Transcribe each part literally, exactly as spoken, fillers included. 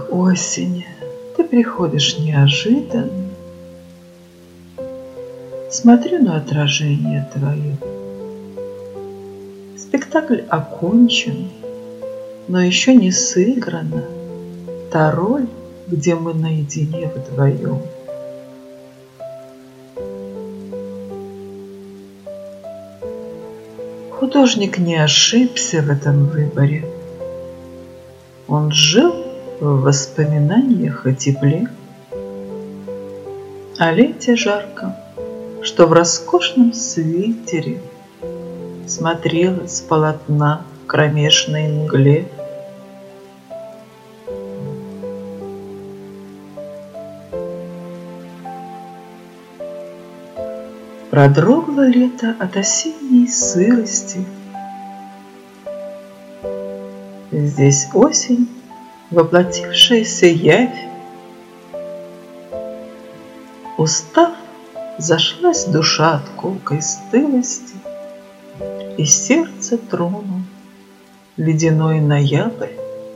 осень, ты приходишь неожиданно. Смотрю на отражение твое. Спектакль окончен, но еще не сыграна та роль, где мы наедине вдвоем. Художник не ошибся в этом выборе. Он жил в воспоминаниях о тепле, о лете жарком, что в роскошном свитере смотрела с полотна в кромешной мгле. Продрогла лето от осенней сырости. Здесь осень, воплотившаяся явь. Устав, зашлась душа от колкой стылости, и сердце тронул ледяной ноябрь.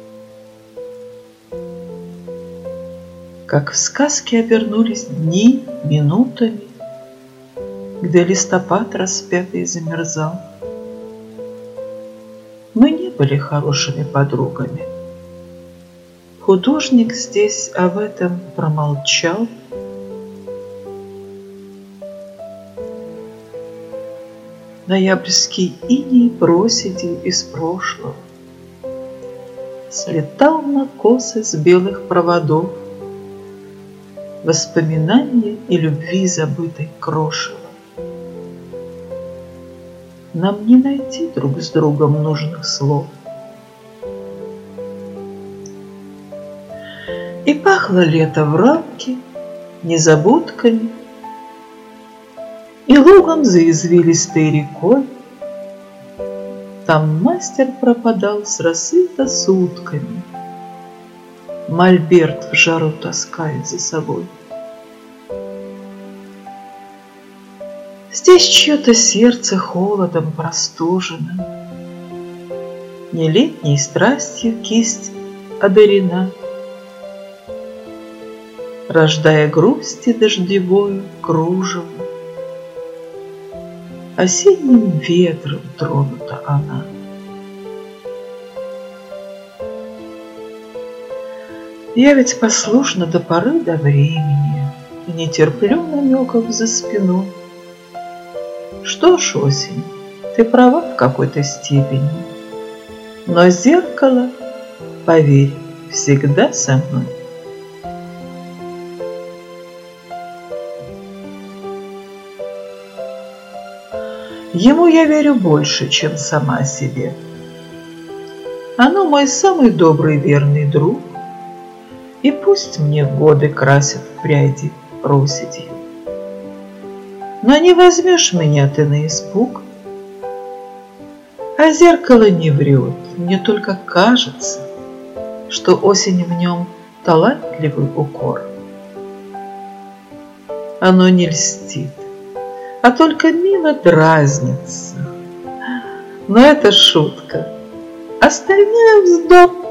Как в сказке обернулись дни минутами, где листопад распятый замерзал. Мы не были хорошими подругами. Художник здесь об этом промолчал. Ноябрьский иней проседи из прошлого слетал на косы с белых проводов, воспоминания и любви забытой крошево. Нам не найти друг с другом нужных слов. И пахло лето в рамке незабудками и лугом за извилистой рекой. Там мастер пропадал с рассвета сутками, мольберт в жару таскает за собой. Здесь чье-то сердце холодом простужено, не летней страстью кисть одарена, рождая грусти дождевою кружево. Осенним ветром тронута она. Я ведь послушна до поры до времени и не терплю намеков за спиной. Что ж, осень, ты права в какой-то степени, но зеркало, поверь, всегда со мной. Ему я верю больше, чем сама себе. Оно мой самый добрый верный друг, и пусть мне годы красят пряди проседью. Но не возьмешь меня ты на испуг, а зеркало не врет, мне только кажется, что осень в нем талантливый укор. Оно не льстит, а только мило дразнится. Но это шутка, остальное вздор.